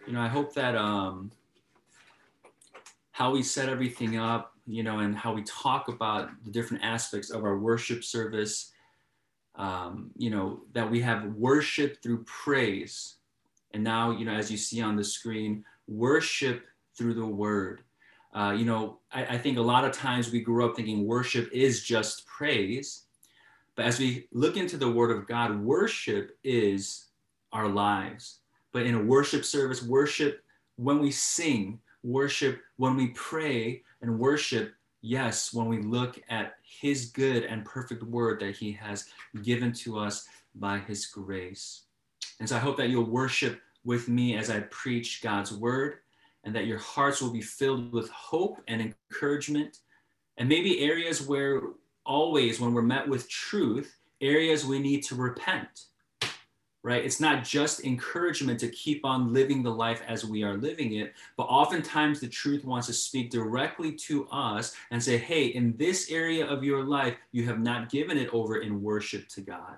I hope that how we set everything up, and how we talk about the different aspects of our worship service, that we have worship through praise. And now, as you see on the screen, worship through the word. I think a lot of times we grew up thinking worship is just praise. But as we look into the word of God, worship is our lives. But in a worship service, worship when we sing, worship when we pray, and worship, yes, when we look at his good and perfect word that he has given to us by his grace. And so I hope that you'll worship with me as I preach God's word, and that your hearts will be filled with hope and encouragement, and maybe areas where always when we're met with truth, areas we need to repent, right? It's not just encouragement to keep on living the life as we are living it, but oftentimes the truth wants to speak directly to us and say, hey, in this area of your life, you have not given it over in worship to God.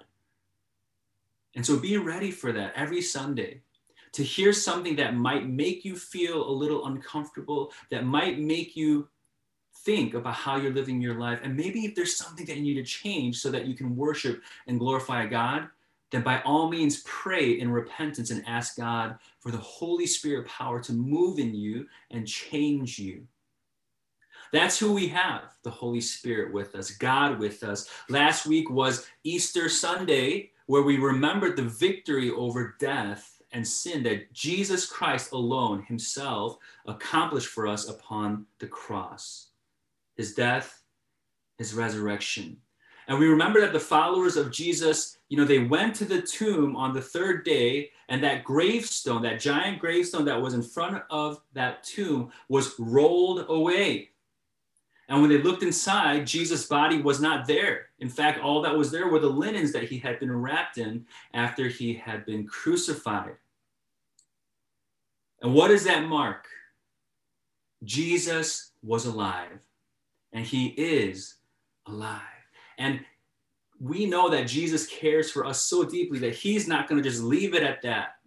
And so be ready for that every Sunday, to hear something that might make you feel a little uncomfortable, that might make you think about how you're living your life. And maybe if there's something that you need to change so that you can worship and glorify God, then by all means pray in repentance and ask God for the Holy Spirit power to move in you and change you. That's who we have, the Holy Spirit with us, God with us. Last week was Easter Sunday, where we remembered the victory over death and sin that Jesus Christ alone himself accomplished for us upon the cross. His death, his resurrection. And we remember that the followers of Jesus, they went to the tomb on the third day, and that gravestone, that giant gravestone that was in front of that tomb, was rolled away. And when they looked inside, Jesus' body was not there. In fact, all that was there were the linens that he had been wrapped in after he had been crucified. And what does that mark? Jesus was alive, and he is alive. And we know that Jesus cares for us so deeply that he's not going to just leave it at that.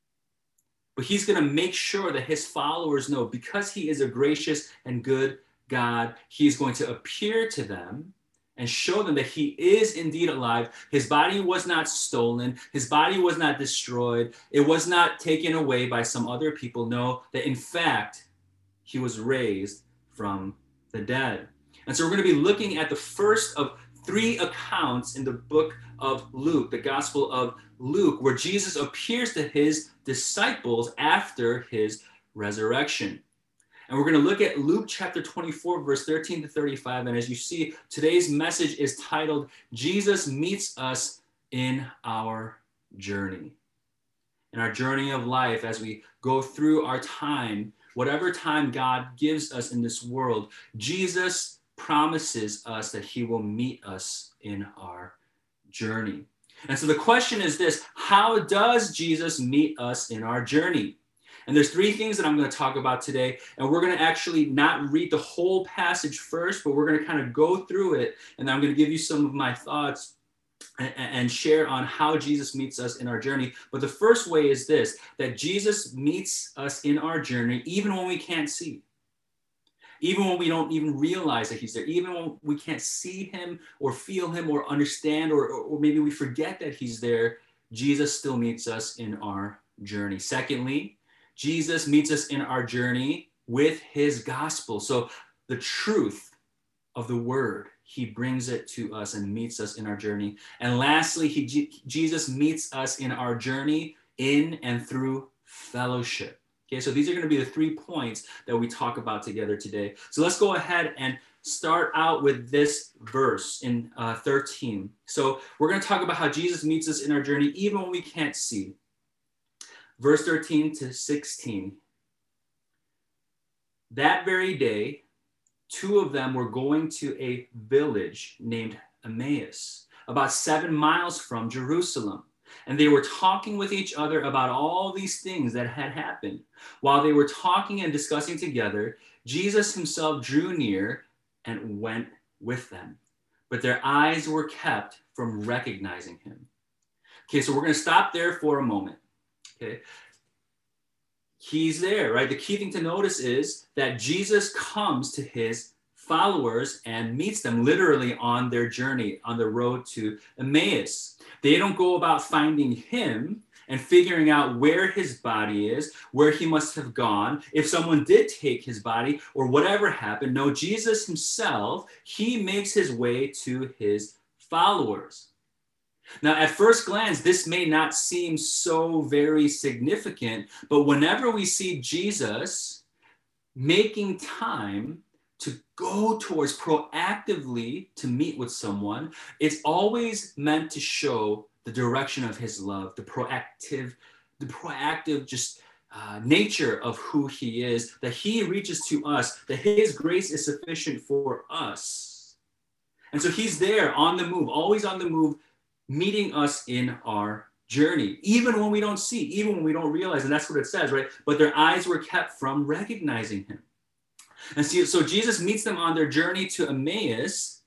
But he's going to make sure that his followers know, because he is a gracious and good God, he's going to appear to them and show them that he is indeed alive. His body was not stolen. His body was not destroyed. It was not taken away by some other people. No, that in fact, he was raised from the dead. And so we're going to be looking at the first of three accounts in the book of Luke, the Gospel of Luke, where Jesus appears to his disciples after his resurrection. And we're going to look at Luke chapter 24, verse 13 to 35. And as you see, today's message is titled, Jesus Meets Us in Our Journey. In our journey of life, as we go through our time, whatever time God gives us in this world, Jesus promises us that he will meet us in our journey. And so the question is this: how does Jesus meet us in our journey? And there's three things that I'm going to talk about today. And we're going to actually not read the whole passage first, but we're going to kind of go through it. And I'm going to give you some of my thoughts and share on how Jesus meets us in our journey. But the first way is this: that Jesus meets us in our journey even when we can't see. Even when we don't even realize that he's there, even when we can't see him or feel him or understand, or maybe we forget that he's there, Jesus still meets us in our journey. Secondly, Jesus meets us in our journey with his gospel. So the truth of the word, he brings it to us and meets us in our journey. And lastly, Jesus meets us in our journey in and through fellowship. Okay, so these are going to be the 3 points that we talk about together today. So let's go ahead and start out with this verse in 13. So we're going to talk about how Jesus meets us in our journey even when we can't see. Verse 13 to 16. That very day, 2 of them were going to a village named Emmaus, about 7 miles from Jerusalem. And they were talking with each other about all these things that had happened. While they were talking and discussing together, Jesus himself drew near and went with them. But their eyes were kept from recognizing him. Okay, so we're going to stop there for a moment. Okay. he's there, right? The key thing to notice is that Jesus comes to his followers and meets them literally on their journey, on the road to Emmaus. They don't go about finding him and figuring out where his body is, where he must have gone, if someone did take his body or whatever happened. No, Jesus himself, he makes his way to his followers. Now, at first glance, this may not seem so very significant, but whenever we see Jesus making time to go towards proactively to meet with someone, it's always meant to show the direction of his love, the proactive just nature of who he is, that he reaches to us, that his grace is sufficient for us. And so he's there on the move, always on the move, meeting us in our journey, even when we don't see, even when we don't realize, and that's what it says, right? But their eyes were kept from recognizing him. And so Jesus meets them on their journey to Emmaus.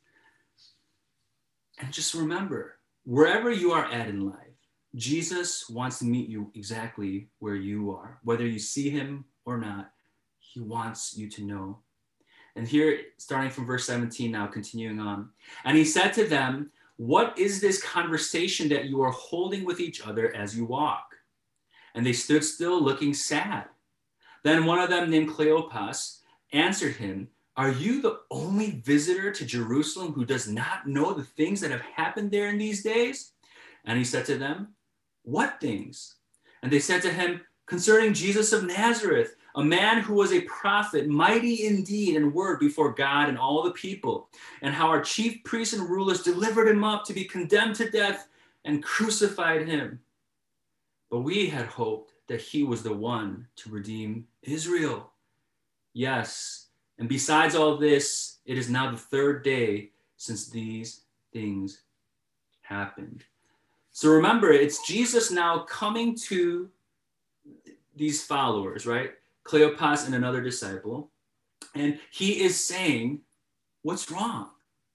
And just remember, wherever you are at in life, Jesus wants to meet you exactly where you are. Whether you see him or not, he wants you to know. And here, starting from verse 17 now, continuing on. And he said to them, "What is this conversation that you are holding with each other as you walk?" And they stood still, looking sad. Then one of them, named Cleopas, answered him, "Are you the only visitor to Jerusalem who does not know the things that have happened there in these days?" And he said to them, "What things?" And they said to him, "Concerning Jesus of Nazareth, a man who was a prophet, mighty in deed and word before God and all the people, and how our chief priests and rulers delivered him up to be condemned to death and crucified him. But we had hoped that he was the one to redeem Israel. Yes, and besides all this, it is now the third day since these things happened." So remember, it's Jesus now coming to these followers, right? Cleopas and another disciple. And he is saying, what's wrong?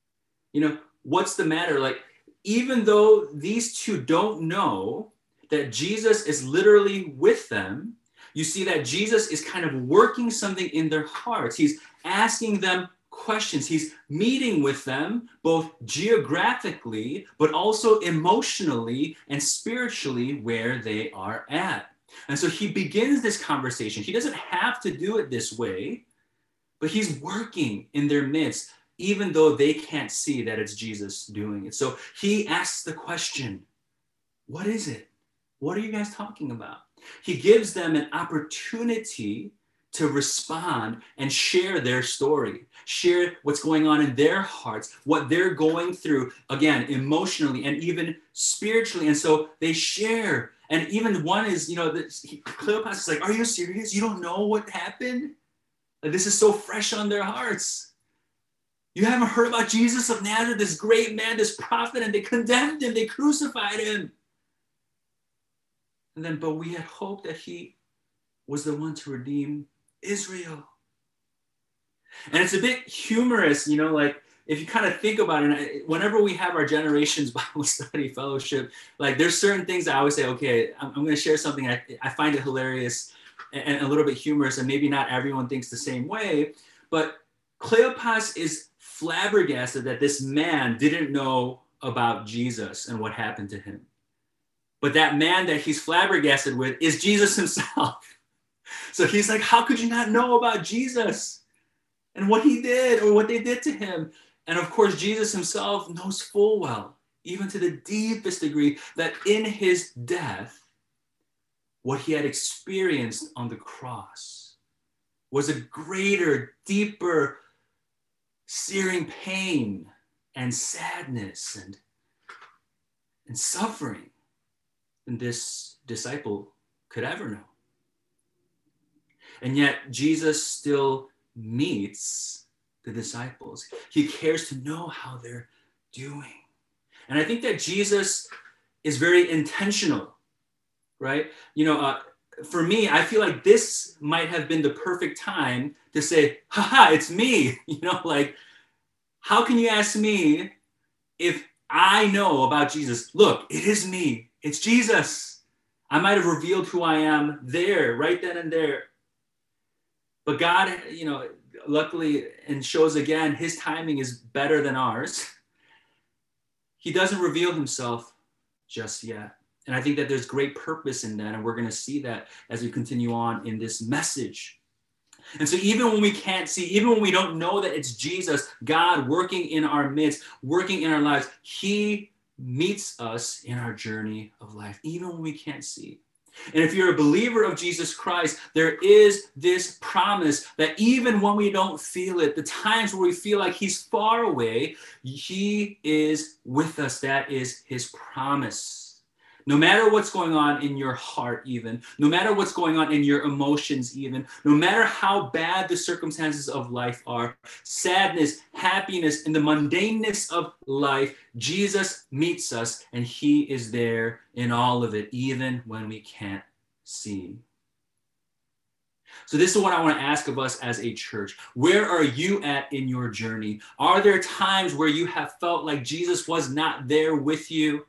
What's the matter? Like, even though these two don't know that Jesus is literally with them, you see that Jesus is kind of working something in their hearts. He's asking them questions. He's meeting with them both geographically, but also emotionally and spiritually where they are at. And so he begins this conversation. He doesn't have to do it this way, but he's working in their midst, even though they can't see that it's Jesus doing it. So he asks the question, what is it? What are you guys talking about? He gives them an opportunity to respond and share their story, share what's going on in their hearts, what they're going through, again, emotionally and even spiritually. And so they share. And even one is, Cleopas is like, "Are you serious? You don't know what happened?" This is so fresh on their hearts. You haven't heard about Jesus of Nazareth, this great man, this prophet, and they condemned him, they crucified him. And then, but we had hoped that he was the one to redeem Israel. And it's a bit humorous, like if you kind of think about it, whenever we have our Generations Bible Study Fellowship, like there's certain things I always say, okay, I'm going to share something. I find it hilarious and a little bit humorous, and maybe not everyone thinks the same way, but Cleopas is flabbergasted that this man didn't know about Jesus and what happened to him. But that man that he's flabbergasted with is Jesus himself. So he's like, how could you not know about Jesus and what he did or what they did to him? And of course, Jesus himself knows full well, even to the deepest degree, that in his death, what he had experienced on the cross was a greater, deeper, searing pain and sadness and suffering than this disciple could ever know. And yet Jesus still meets the disciples. He cares to know how they're doing. And I think that Jesus is very intentional, right? For me, I feel like this might have been the perfect time to say, haha, it's me. How can you ask me if I know about Jesus? Look, it is me. It's Jesus. I might have revealed who I am there, right then and there. But God, luckily, and shows again, his timing is better than ours. He doesn't reveal himself just yet. And I think that there's great purpose in that. And we're going to see that as we continue on in this message. And so even when we can't see, even when we don't know that it's Jesus, God working in our midst, working in our lives, he meets us in our journey of life, even when we can't see. And if you're a believer of Jesus Christ, there is this promise that even when we don't feel it, the times where we feel like he's far away, he is with us. That is his promise. No matter what's going on in your heart, even, no matter what's going on in your emotions, even, no matter how bad the circumstances of life are, sadness, happiness, and the mundaneness of life, Jesus meets us and he is there in all of it, even when we can't see. So this is what I want to ask of us as a church. Where are you at in your journey? Are there times where you have felt like Jesus was not there with you?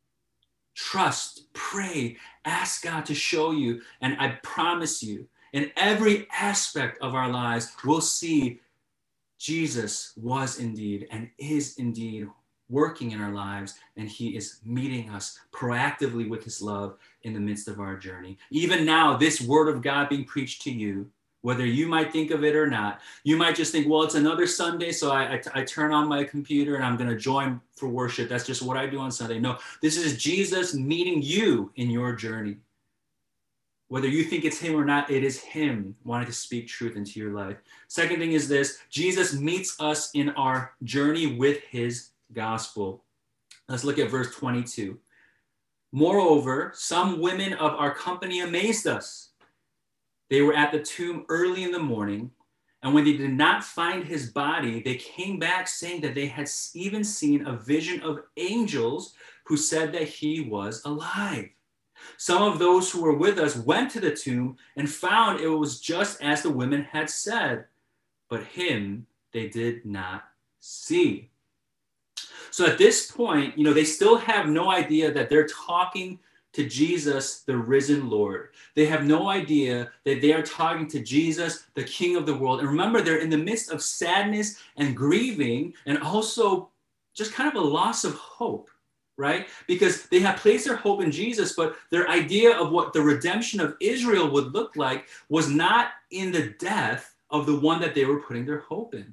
Trust, pray, ask God to show you. And I promise you, in every aspect of our lives, we'll see Jesus was indeed and is indeed working in our lives, and he is meeting us proactively with his love in the midst of our journey. Even now, this word of God being preached to you, whether you might think of it or not, you might just think, well, it's another Sunday, so I turn on my computer and I'm going to join for worship. That's just what I do on Sunday. No, this is Jesus meeting you in your journey. Whether you think it's him or not, it is him wanting to speak truth into your life. Second thing is this: Jesus meets us in our journey with his gospel. Let's look at verse 22. Moreover, some women of our company amazed us. They were at the tomb early in the morning, and when they did not find his body, they came back saying that they had even seen a vision of angels who said that he was alive. Some of those who were with us went to the tomb and found it was just as the women had said, but him they did not see. So at this point, they still have no idea that they're talking to Jesus, the risen Lord. They have no idea that they are talking to Jesus, the King of the world. And remember, they're in the midst of sadness and grieving, and also just kind of a loss of hope, right? Because they have placed their hope in Jesus, but their idea of what the redemption of Israel would look like was not in the death of the one that they were putting their hope in.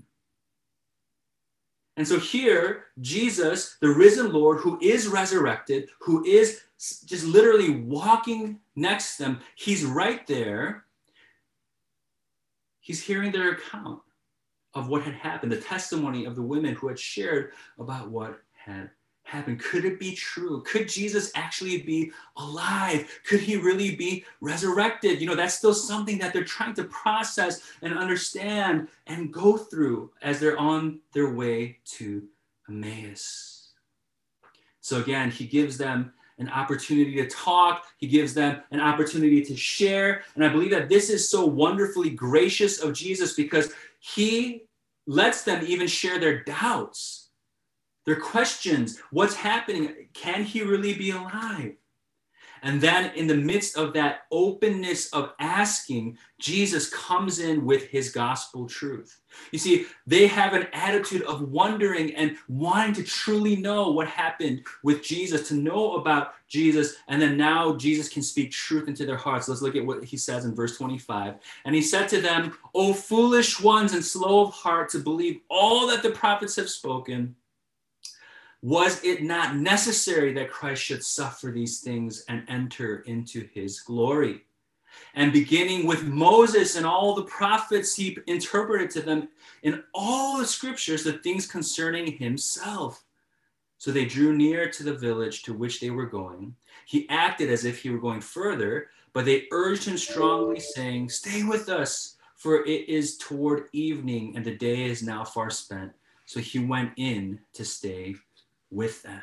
And so here, Jesus, the risen Lord, who is resurrected, who is just literally walking next to them, he's right there. He's hearing their account of what had happened, the testimony of the women who had shared about what had happened. Could it be true? Could Jesus actually be alive? Could he really be resurrected? That's still something that they're trying to process and understand and go through as they're on their way to Emmaus. So again, he gives them an opportunity to talk. He gives them an opportunity to share. And I believe that this is so wonderfully gracious of Jesus because he lets them even share their doubts. Their questions, what's happening? Can he really be alive? And then in the midst of that openness of asking, Jesus comes in with his gospel truth. You see, they have an attitude of wondering and wanting to truly know what happened with Jesus, to know about Jesus, and then now Jesus can speak truth into their hearts. Let's look at what he says in verse 25. And he said to them, "O foolish ones and slow of heart to believe all that the prophets have spoken. Was it not necessary that Christ should suffer these things and enter into his glory?" And beginning with Moses and all the prophets, he interpreted to them in all the scriptures the things concerning himself. So they drew near to the village to which they were going. He acted as if he were going further, but they urged him strongly, saying, "Stay with us, for it is toward evening, and the day is now far spent." So he went in to stay with them.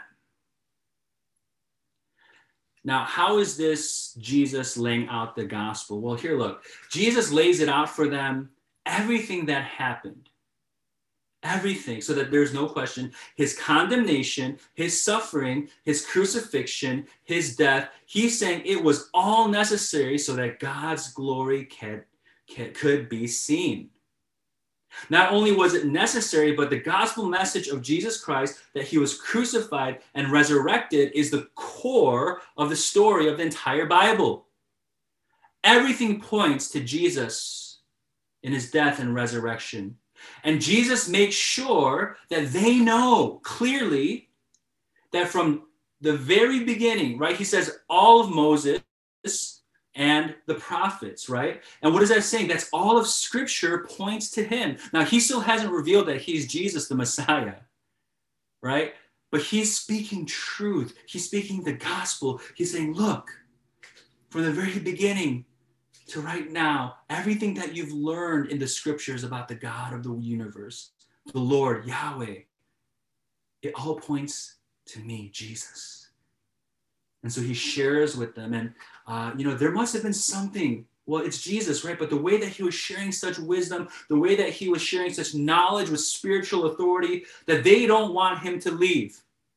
Now, how is this Jesus laying out the gospel? Well, here, look. Jesus lays it out for them, everything that happened. Everything, so that there's no question. His condemnation, his suffering, his crucifixion, his death, he's saying it was all necessary so that God's glory could be seen. Not only was it necessary, but the gospel message of Jesus Christ, that he was crucified and resurrected, is the core of the story of the entire Bible. Everything points to Jesus in his death and resurrection. And Jesus makes sure that they know clearly that from the very beginning, right? He says all of Moses and the prophets, right? And what is that saying? That's all of Scripture points to him. Now, he still hasn't revealed that he's Jesus, the Messiah, right? But he's speaking truth. He's speaking the gospel. He's saying, look, from the very beginning to right now, everything that you've learned in the Scriptures about the God of the universe, the Lord, Yahweh, it all points to me, Jesus. And so he shares with them. And, there must have been something. Well, it's Jesus, right? But the way that he was sharing such wisdom, the way that he was sharing such knowledge with spiritual authority, that they don't want him to leave.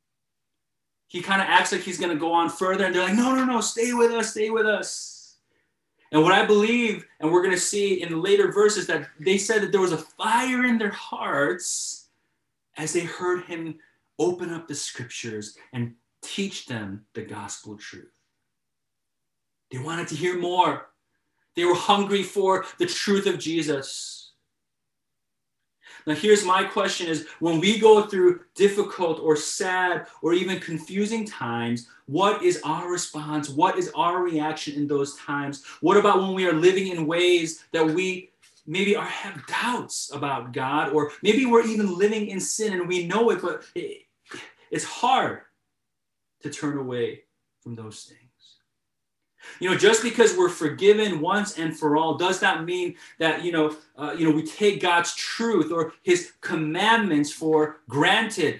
He kind of acts like he's going to go on further. And they're like, no, stay with us, stay with us. And what I believe, and we're going to see in later verses, that they said that there was a fire in their hearts as they heard him open up the Scriptures and teach them the gospel truth. They wanted to hear more. They were hungry for the truth of Jesus. Now, here's my question is, when we go through difficult or sad or even confusing times, what is our response? What is our reaction in those times? What about when we are living in ways that we maybe have doubts about God, or maybe we're even living in sin and we know it, but it's hard to turn away from those things. Just because we're forgiven once and for all does not mean that, we take God's truth or his commandments for granted.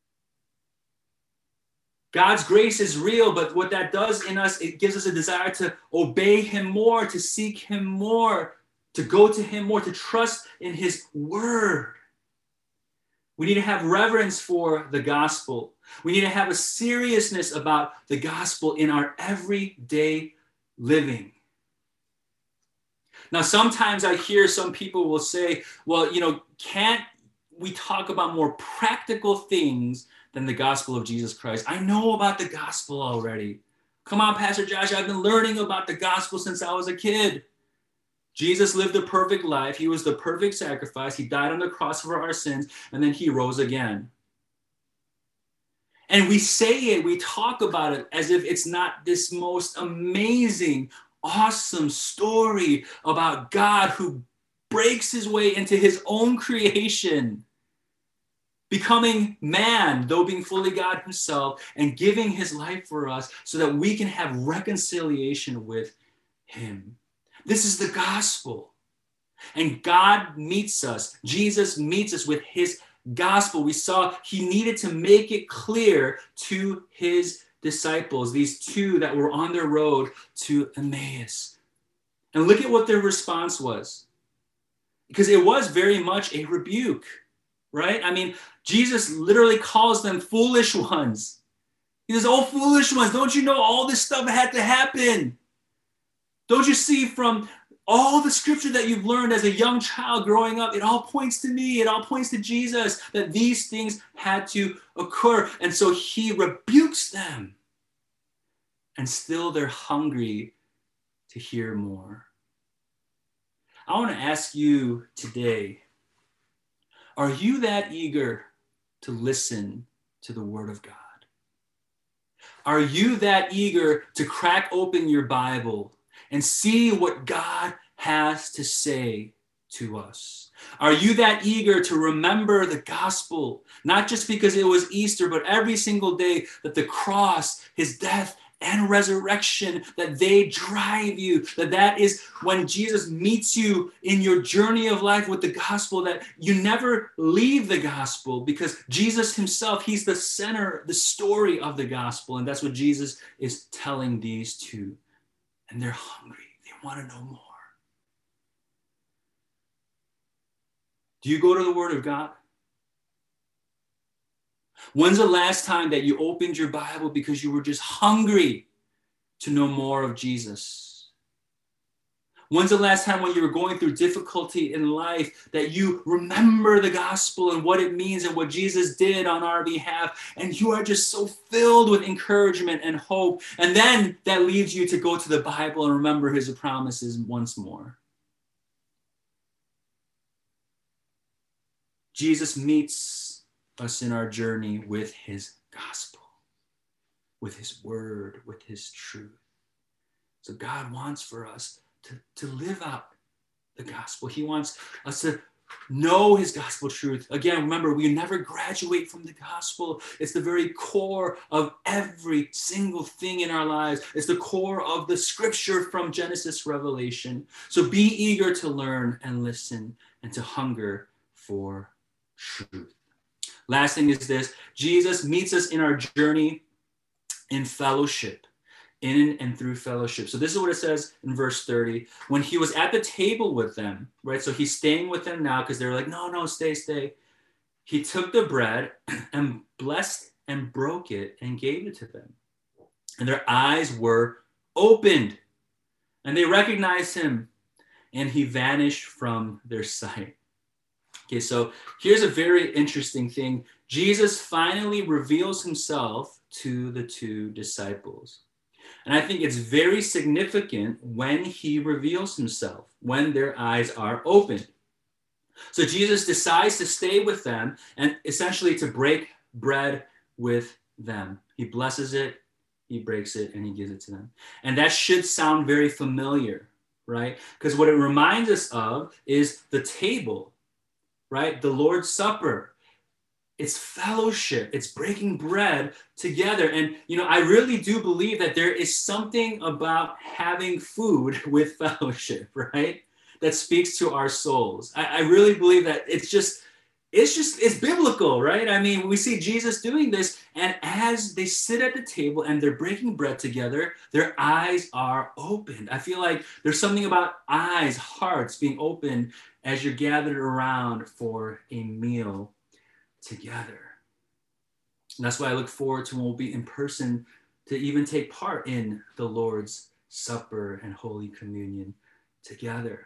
God's grace is real, but what that does in us, it gives us a desire to obey him more, to seek him more, to go to him more, to trust in his word. We need to have reverence for the gospel. We need to have a seriousness about the gospel in our everyday living. Now, sometimes I hear some people will say, well, can't we talk about more practical things than the gospel of Jesus Christ? I know about the gospel already. Come on, Pastor Josh, I've been learning about the gospel since I was a kid. Jesus lived a perfect life. He was the perfect sacrifice. He died on the cross for our sins, and then he rose again. And we say it, we talk about it as if it's not this most amazing, awesome story about God who breaks his way into his own creation, becoming man, though being fully God himself, and giving his life for us so that we can have reconciliation with him. This is the gospel. And God meets us. Jesus meets us with his gospel. We saw he needed to make it clear to his disciples, these two that were on their road to Emmaus. And look at what their response was. Because it was very much a rebuke, right? I mean, Jesus literally calls them foolish ones. He says, oh, foolish ones, don't you know all this stuff had to happen? Don't you see from all the scripture that you've learned as a young child growing up, it all points to me, it all points to Jesus, that these things had to occur. And so he rebukes them. And still they're hungry to hear more. I want to ask you today, are you that eager to listen to the word of God? Are you that eager to crack open your Bible and see what God has to say to us? Are you that eager to remember the gospel, not just because it was Easter, but every single day that the cross, his death, and resurrection, that they drive you, that is when Jesus meets you in your journey of life with the gospel, that you never leave the gospel, because Jesus himself, he's the center, the story of the gospel. And that's what Jesus is telling these two. And they're hungry. They want to know more. Do you go to the Word of God? When's the last time that you opened your Bible because you were just hungry to know more of Jesus? When's the last time when you were going through difficulty in life that you remember the gospel and what it means and what Jesus did on our behalf, and you are just so filled with encouragement and hope, and then that leads you to go to the Bible and remember his promises once more? Jesus meets us in our journey with his gospel, with his word, with his truth. So God wants for us to live out the gospel. He wants us to know his gospel truth. Again, remember, we never graduate from the gospel. It's the very core of every single thing in our lives. It's the core of the scripture from Genesis, Revelation. So be eager to learn and listen and to hunger for truth. Last thing is this: Jesus meets us in our journey in fellowship, in and through fellowship. So this is what it says in verse 30. When he was at the table with them, right? So he's staying with them now because they're like, no, stay. He took the bread and blessed and broke it and gave it to them. And their eyes were opened and they recognized him, and he vanished from their sight. Okay, so here's a very interesting thing. Jesus finally reveals himself to the two disciples. And I think it's very significant when he reveals himself, when their eyes are opened. So Jesus decides to stay with them and essentially to break bread with them. He blesses it, he breaks it, and he gives it to them. And that should sound very familiar, right? Because what it reminds us of is the table, right? The Lord's Supper. It's fellowship. It's breaking bread together. And, I really do believe that there is something about having food with fellowship, right? That speaks to our souls. I really believe that it's biblical, right? I mean, we see Jesus doing this, and as they sit at the table and they're breaking bread together, their eyes are opened. I feel like there's something about eyes, hearts being opened as you're gathered around for a meal together. And that's why I look forward to when we'll be in person to even take part in the Lord's Supper and Holy Communion together.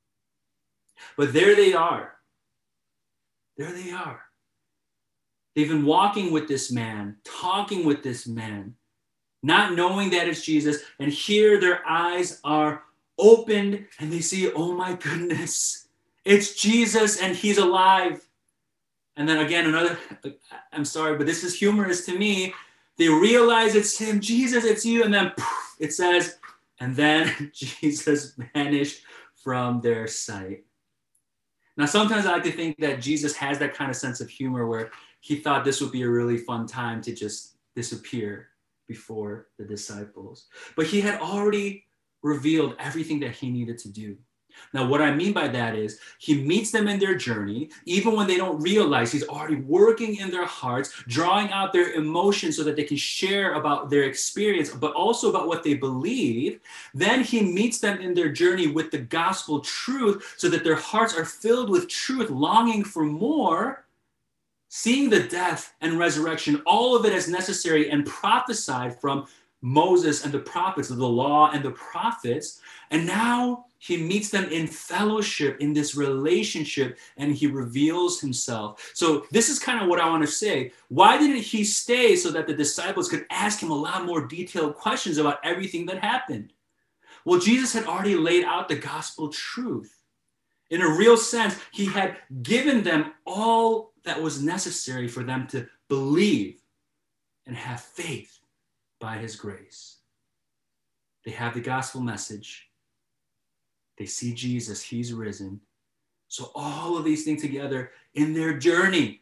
But there they are. There they are. They've been walking with this man, talking with this man, not knowing that it's Jesus. And here their eyes are opened and they see, oh my goodness, it's Jesus and he's alive. And then again, I'm sorry, but this is humorous to me. They realize it's him, Jesus, it's you. And then poof, it says, and then Jesus vanished from their sight. Now, sometimes I like to think that Jesus has that kind of sense of humor where he thought this would be a really fun time to just disappear before the disciples. But he had already revealed everything that he needed to do. Now, what I mean by that is he meets them in their journey, even when they don't realize he's already working in their hearts, drawing out their emotions so that they can share about their experience, but also about what they believe. Then he meets them in their journey with the gospel truth so that their hearts are filled with truth, longing for more, seeing the death and resurrection, all of it as necessary and prophesied from Moses and the prophets, of the law and the prophets. And now he meets them in fellowship, in this relationship, and he reveals himself. So this is kind of what I want to say. Why didn't he stay so that the disciples could ask him a lot more detailed questions about everything that happened? Well, Jesus had already laid out the gospel truth. In a real sense, he had given them all that was necessary for them to believe and have faith by his grace. They have the gospel message. They see Jesus, he's risen. So all of these things together in their journey,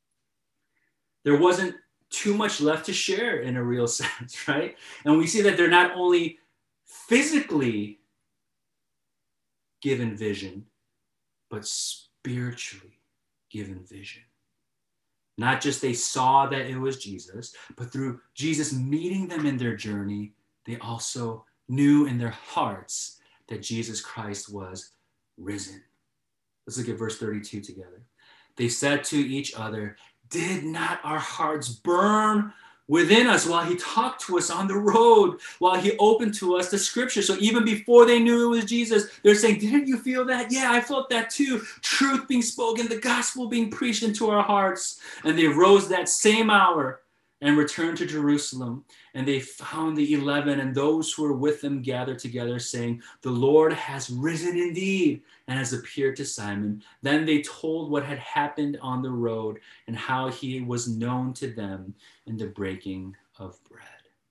there wasn't too much left to share in a real sense, right? And we see that they're not only physically given vision, but spiritually given vision. Not just they saw that it was Jesus, but through Jesus meeting them in their journey, they also knew in their hearts that Jesus Christ was risen. Let's look at verse 32 together. They said to each other, Did not our hearts burn within us while he talked to us on the road, while he opened to us the scripture? So even before they knew it was Jesus, they're saying, didn't you feel that? Yeah, I felt that too. Truth being spoken, the gospel being preached into our hearts. And they rose that same hour and returned to Jerusalem. And they found the 11 and those who were with them gathered together, saying, the Lord has risen indeed and has appeared to Simon. Then they told what had happened on the road and how he was known to them in the breaking of bread.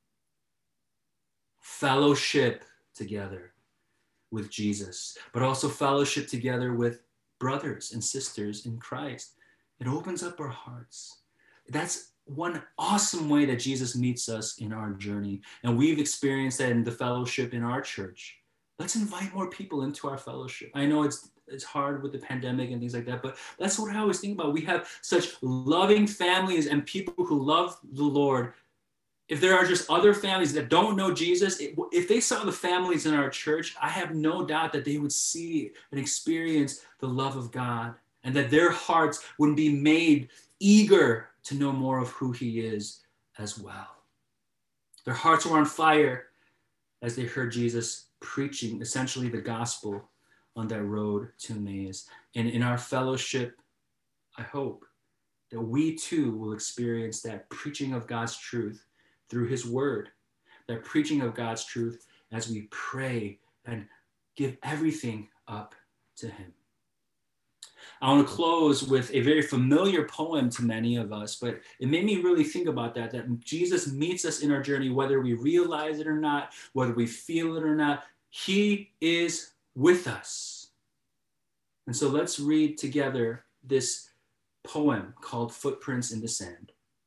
Fellowship together with Jesus, but also fellowship together with brothers and sisters in Christ. It opens up our hearts. That's one awesome way that Jesus meets us in our journey. And we've experienced that in the fellowship in our church. Let's invite more people into our fellowship. I know it's hard with the pandemic and things like that, but that's what I always think about. We have such loving families and people who love the Lord. If there are just other families that don't know Jesus, if they saw the families in our church, I have no doubt that they would see and experience the love of God, and that their hearts would be made eager to know more of who he is as well. Their hearts were on fire as they heard Jesus preaching essentially the gospel on that road to Emmaus. And in our fellowship, I hope that we too will experience that preaching of God's truth through his word, that preaching of God's truth as we pray and give everything up to him. I want to close with a very familiar poem to many of us, but it made me really think about that Jesus meets us in our journey, whether we realize it or not, whether we feel it or not. He is with us. And so let's read together this poem called Footprints in the Sand.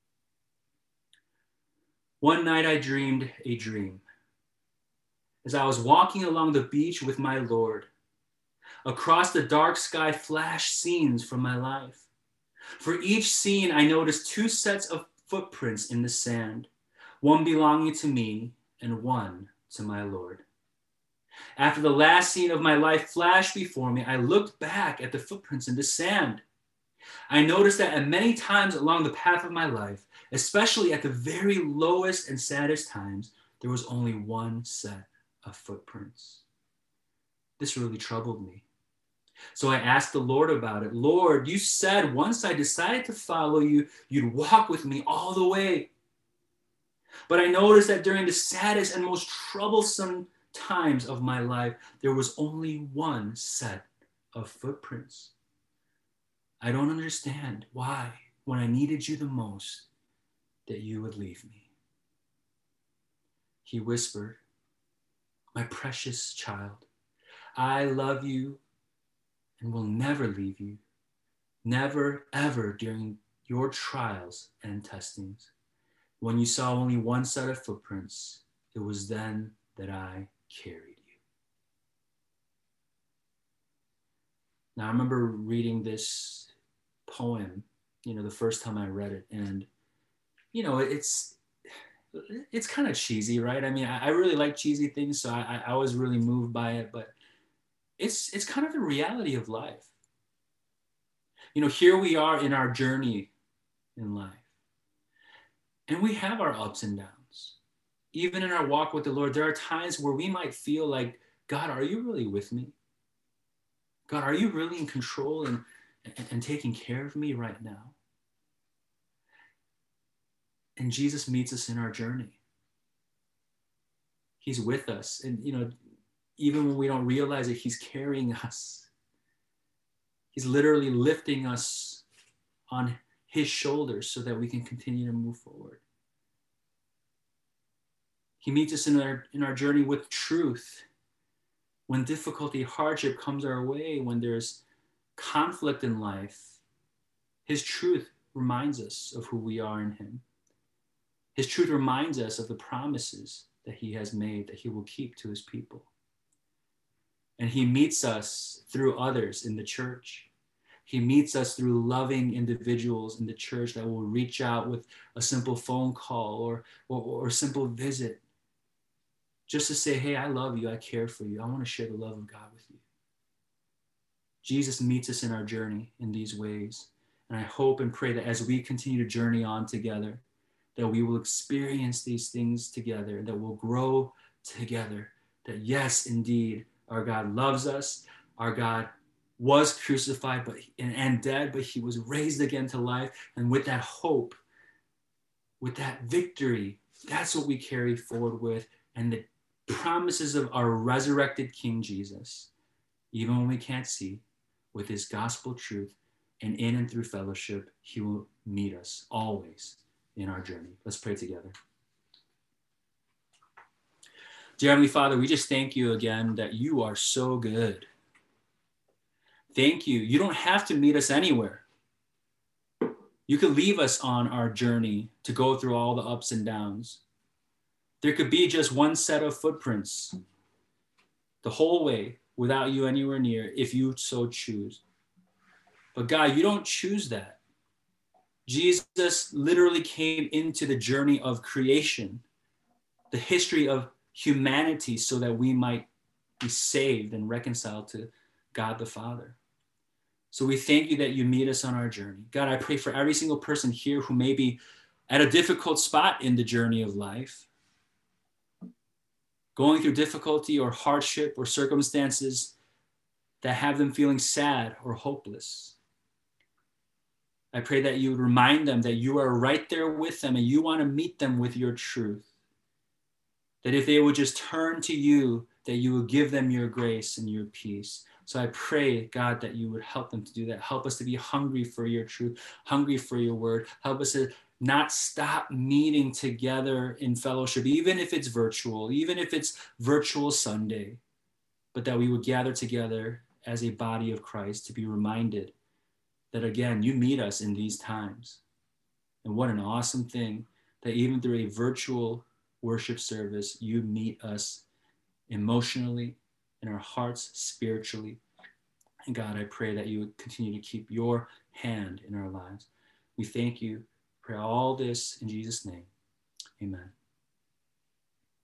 One night I dreamed a dream. As I was walking along the beach with my Lord, across the dark sky flashed scenes from my life. For each scene, I noticed two sets of footprints in the sand, one belonging to me and one to my Lord. After the last scene of my life flashed before me, I looked back at the footprints in the sand. I noticed that at many times along the path of my life, especially at the very lowest and saddest times, there was only one set of footprints. This really troubled me. So I asked the Lord about it. Lord, you said once I decided to follow you, you'd walk with me all the way. But I noticed that during the saddest and most troublesome times of my life, there was only one set of footprints. I don't understand why, when I needed you the most, that you would leave me. He whispered, my precious child, I love you and will never leave you, never, ever during your trials and testings. When you saw only one set of footprints, it was then that I carried you. Now, I remember reading this poem, the first time I read it, and, it's kind of cheesy, right? I mean, I really like cheesy things, so I was really moved by it, but it's kind of the reality of life. Here we are in our journey in life, and we have our ups and downs. Even in our walk with the Lord, there are times where we might feel like, God, are you really with me? God, are you really in control and taking care of me right now? And Jesus meets us in our journey. He's with us. And, even when we don't realize it, he's carrying us. He's literally lifting us on his shoulders so that we can continue to move forward. He meets us in our journey with truth. When difficulty, hardship comes our way, when there's conflict in life, his truth reminds us of who we are in him. His truth reminds us of the promises that he has made, that he will keep to his people. And he meets us through others in the church. He meets us through loving individuals in the church that will reach out with a simple phone call or simple visit, just to say, hey, I love you, I care for you, I want to share the love of God with you. Jesus meets us in our journey in these ways. And I hope and pray that as we continue to journey on together, that we will experience these things together, that we'll grow together, that yes, indeed, our God loves us. Our God was crucified and dead, but he was raised again to life. And with that hope, with that victory, that's what we carry forward with. And the promises of our resurrected King Jesus, even when we can't see, with his gospel truth, and in and through fellowship, he will meet us always in our journey. Let's pray together. Dear Heavenly Father, we just thank you again that you are so good. Thank you. You don't have to meet us anywhere. You could leave us on our journey to go through all the ups and downs. There could be just one set of footprints the whole way without you anywhere near if you so choose. But God, you don't choose that. Jesus literally came into the journey of creation, the history of humanity, so that we might be saved and reconciled to God the Father. So we thank you that you meet us on our journey. God, I pray for every single person here who may be at a difficult spot in the journey of life, going through difficulty or hardship or circumstances that have them feeling sad or hopeless. I pray that you would remind them that you are right there with them and you want to meet them with your truth. That if they would just turn to you, that you would give them your grace and your peace. So I pray, God, that you would help them to do that. Help us to be hungry for your truth, hungry for your word. Help us to not stop meeting together in fellowship, even if it's virtual, even if it's virtual Sunday, but that we would gather together as a body of Christ to be reminded that, again, you meet us in these times. And what an awesome thing that even through a virtual worship service, you meet us emotionally, in our hearts, spiritually. And God, I pray that you would continue to keep your hand in our lives. We thank you. Pray all this in Jesus' name. Amen.